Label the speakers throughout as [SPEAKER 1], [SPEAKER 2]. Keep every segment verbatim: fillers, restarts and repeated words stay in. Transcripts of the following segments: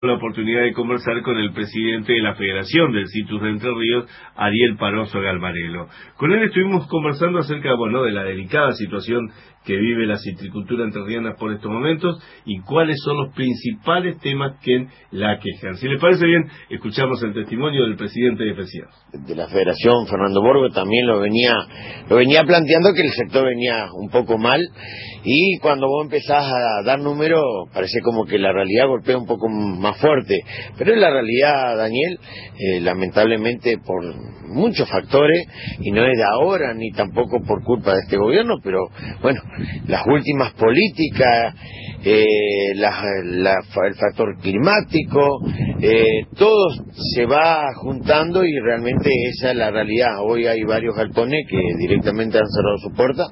[SPEAKER 1] la oportunidad de conversar con el presidente de la Federación del Citrus de Entre Ríos, Ariel Paroso Galvarelo. Con él estuvimos conversando acerca, bueno, de la delicada situación que vive la citricultura entrerriana por estos momentos y cuáles son los principales temas que la quejan. Si les parece bien, escuchamos el testimonio del presidente de FECIAR.
[SPEAKER 2] De la Federación, Fernando Borgo, también lo venía lo venía planteando que el sector venía un poco mal, y cuando vos empezás a dar números parece como que la realidad golpea un poco más fuerte, pero es la realidad, Daniel, eh, lamentablemente por muchos factores, y no es de ahora ni tampoco por culpa de este gobierno, pero bueno, las últimas políticas, eh, la, la, el factor climático, eh, todo se va juntando y realmente esa es la realidad. Hoy hay varios galpones que directamente han cerrado su puerta,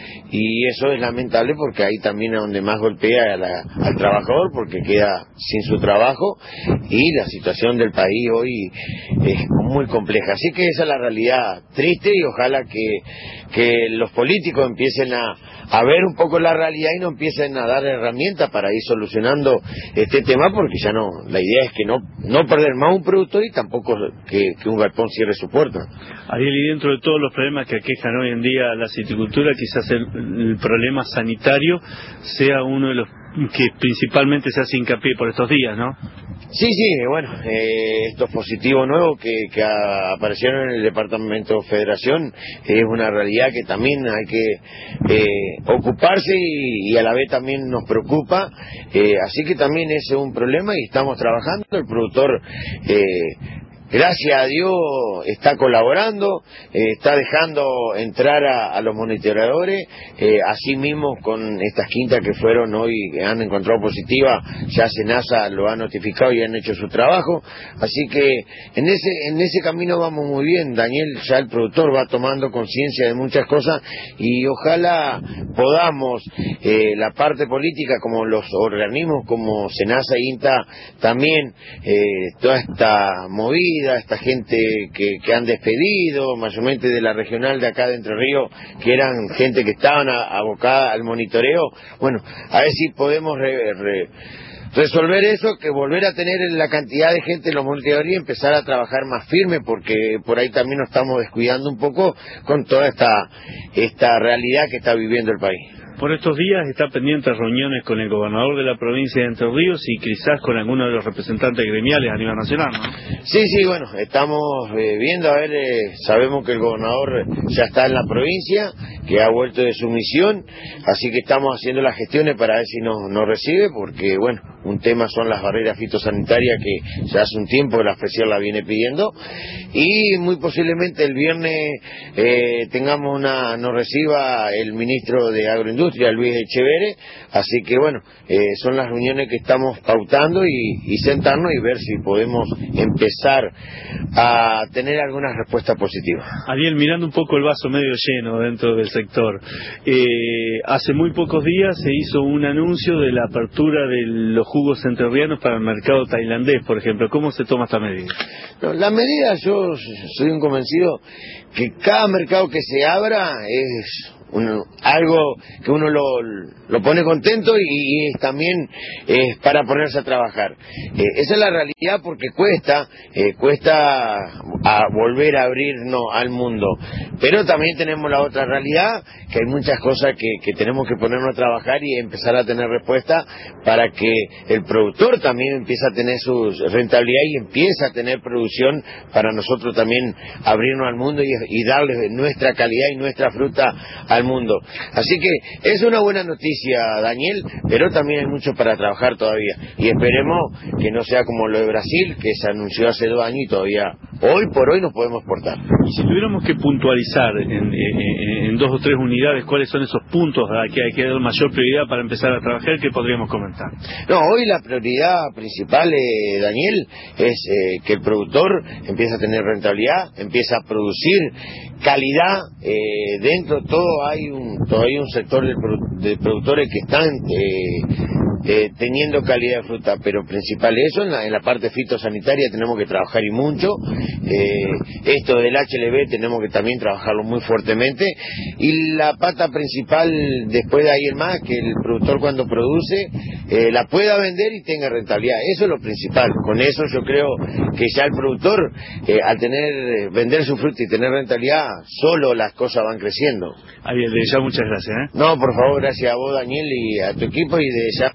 [SPEAKER 2] y eso es lamentable porque ahí también es donde más golpea a la, al trabajador, porque queda sin su trabajo, y la situación del país hoy es muy compleja. Así que esa es la realidad triste, y ojalá que, que los políticos empiecen a, a ver un poco la realidad y no empiecen a dar herramientas para ir solucionando este tema, porque ya no, la idea es que no, no perder más un productor y tampoco que, que un galpón cierre su puerta.
[SPEAKER 3] Ariel, y dentro de todos los problemas que aquejan hoy en día la citricultura, quizás el, el problema sanitario sea uno de los que principalmente se hace hincapié por estos días, ¿no?
[SPEAKER 2] Sí, sí, bueno, eh, estos positivos nuevos que, que aparecieron en el Departamento Federación es una realidad que también hay que eh, ocuparse, y, y a la vez también nos preocupa, eh, así que también ese es un problema y estamos trabajando. El productor, eh, gracias a Dios, está colaborando, eh, está dejando entrar a, a los monitoreadores, eh, así mismo con estas quintas que fueron hoy, que han encontrado positiva, ya SENASA lo ha notificado y han hecho su trabajo, así que en ese en ese camino vamos muy bien, Daniel. Ya el productor va tomando conciencia de muchas cosas, y ojalá podamos, eh, la parte política, como los organismos como SENASA e INTA, también eh, toda esta movida, esta gente que, que han despedido, mayormente de la regional de acá de Entre Ríos, que eran gente que estaban a, abocada al monitoreo, bueno, a ver si podemos re, re, resolver eso, que volver a tener la cantidad de gente en los monitoreos y empezar a trabajar más firme, porque por ahí también nos estamos descuidando un poco con toda esta, esta realidad que está viviendo el país.
[SPEAKER 3] Por estos días está pendiente reuniones con el gobernador de la provincia de Entre Ríos y quizás con alguno de los representantes gremiales a nivel nacional, ¿no?
[SPEAKER 2] Sí, sí, bueno, estamos eh, viendo, a ver, eh, sabemos que el gobernador ya está en la provincia, que ha vuelto de su misión, así que estamos haciendo las gestiones para ver si nos, nos recibe, porque, bueno, un tema son las barreras fitosanitarias que ya hace un tiempo que la FECIAR la viene pidiendo, y muy posiblemente el viernes eh, tengamos una, nos reciba el ministro de Agroindustria, Luis Echeverre, así que bueno, eh, son las reuniones que estamos pautando, y, y sentarnos y ver si podemos empezar a tener algunas respuestas positivas.
[SPEAKER 3] Ariel, mirando un poco el vaso medio lleno dentro del sector, eh, hace muy pocos días se hizo un anuncio de la apertura de los jugos entrerrianos para el mercado tailandés, por ejemplo. ¿Cómo se toma esta medida?
[SPEAKER 2] No, la medida, yo soy un convencido que cada mercado que se abra es uno, algo que uno lo, lo pone contento, y, y es también es eh, para ponerse a trabajar. Eh, esa es la realidad, porque cuesta, eh, cuesta a volver a abrirnos al mundo. Pero también tenemos la otra realidad, que hay muchas cosas que, que tenemos que ponernos a trabajar y empezar a tener respuesta para que el productor también empiece a tener su rentabilidad y empiece a tener producción, para nosotros también abrirnos al mundo y, y darle nuestra calidad y nuestra fruta al mundo. Así que es una buena noticia, Daniel, pero también hay mucho para trabajar todavía, y esperemos que no sea como lo de Brasil, que se anunció hace dos años y todavía hoy por hoy no podemos exportar.
[SPEAKER 3] Y si tuviéramos que puntualizar en, en, en dos o tres unidades cuáles son esos puntos a que hay que dar mayor prioridad para empezar a trabajar, ¿qué podríamos comentar?
[SPEAKER 2] No, hoy la prioridad principal, eh, Daniel, es eh, que el productor empiece a tener rentabilidad, empiece a producir calidad. Eh, dentro todo hay un todavía un sector de, de productores que están eh, eh, teniendo calidad de fruta, pero principal eso, en la, en la parte fitosanitaria tenemos que trabajar y mucho, eh, esto del H L B tenemos que también trabajarlo muy fuertemente, y la pata principal después de ahí en más, que el productor cuando produce eh, la pueda vender y tenga rentabilidad, eso es lo principal. Con eso yo creo que ya el productor eh, al tener vender su fruta y tener rentabilidad, solo las cosas van creciendo.
[SPEAKER 3] Ahí, de ya muchas gracias, ¿eh?
[SPEAKER 2] No, por favor, gracias a vos, Daniel, y a tu equipo, y de ya